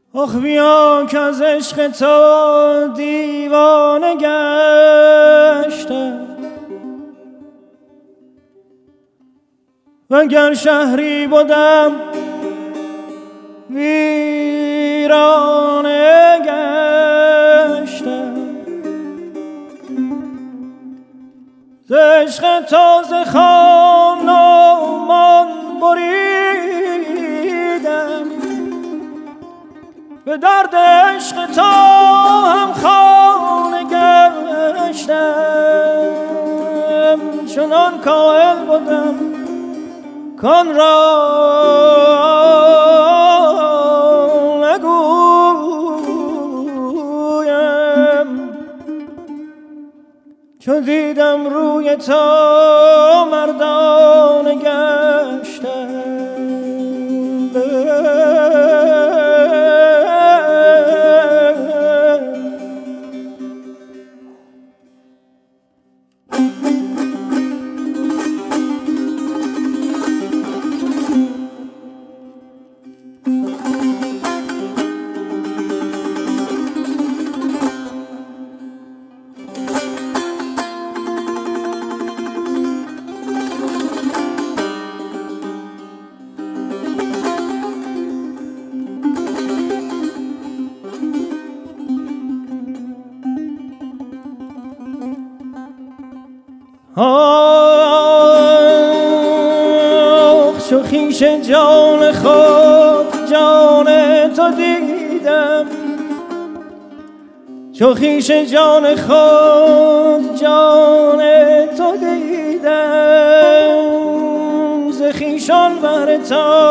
آخ بیا که از عشق تو دیوانه گشتم، وگر شهری بودم ویرانه گشتم. ز عشق تو ز خان و مان بریدم، به درد عشق تو هم خانه گشتم. چنان کائل بودم کان را نگویم، چون دیدم روی تو مردانه گشتم. آخ چو خویش جان خود جان تو دیدم، چو خویش جان خود جان تو دیدم، ز خویشان بهر تو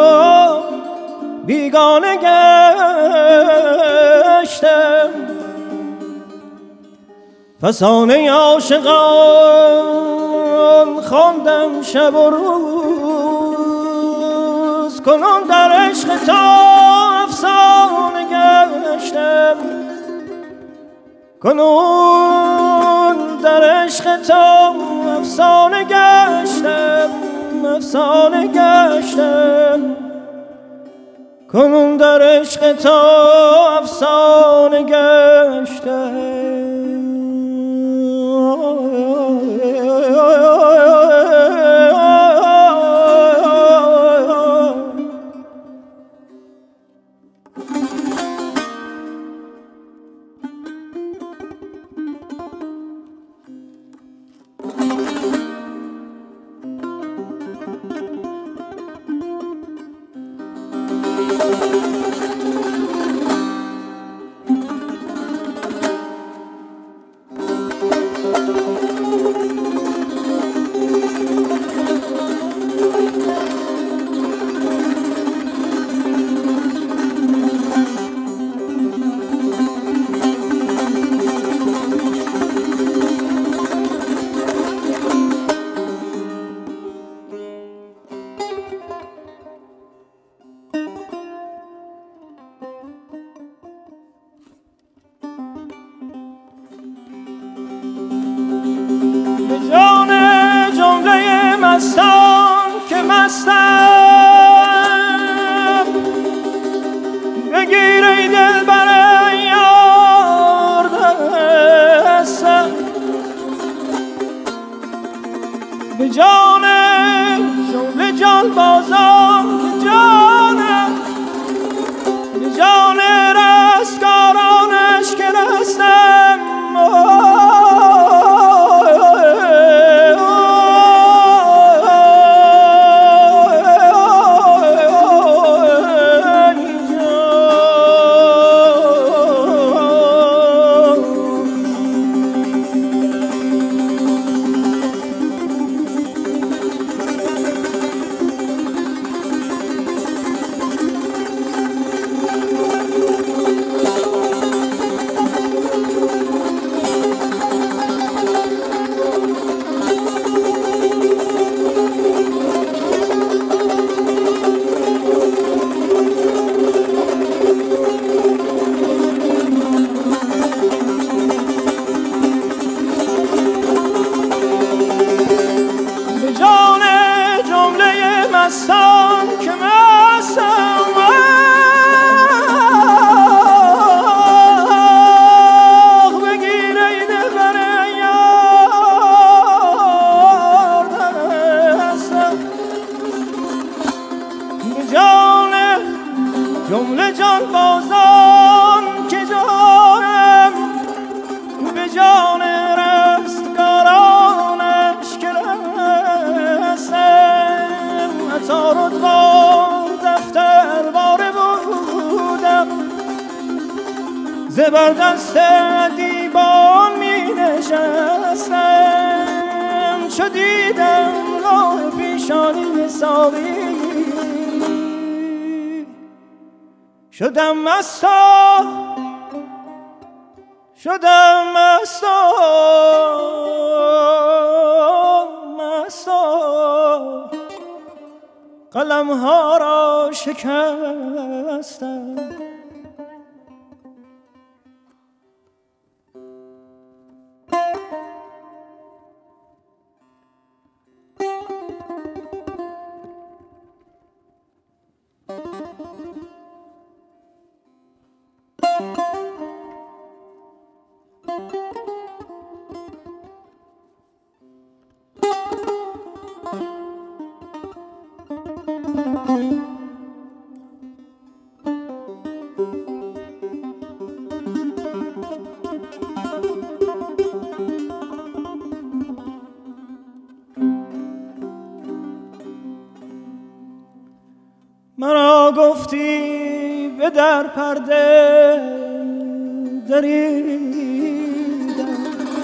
بیگانه گشتم. فسانه عاشقان خواندم شب و روز، کنون در عشق تو افسانه گشتم. کنون در عشق تو افسانه گشتم، افسانه گشتم. کنون در عشق تو افسانه گشتم. جمله جان بازان که جانم به جان رستگارانش که رسم عطار و دفتر باره بودم زبر دست دیوان می نشستم چو دیدم راه پیشانی ساقی شدم مستا قلم ها را شکستم مرا گفتی به در پرده دریدم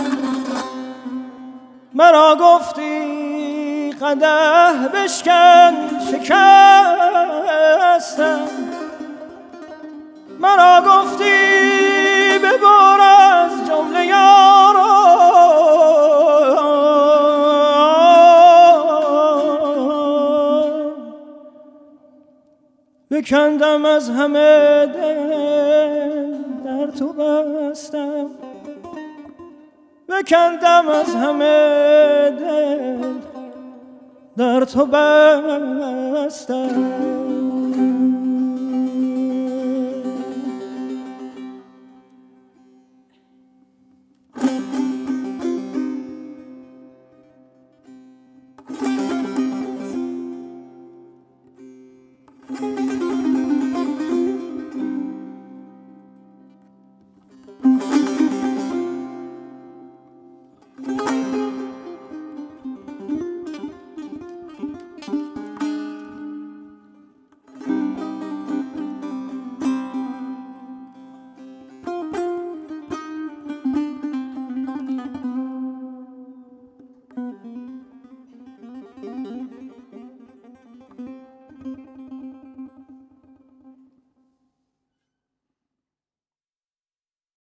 مرا گفتی قدح بشکن شکستم مرا گفتی ببر از جمله یاران بکندم از همه دل در تو بستم بکندم از همه دل در تو بستم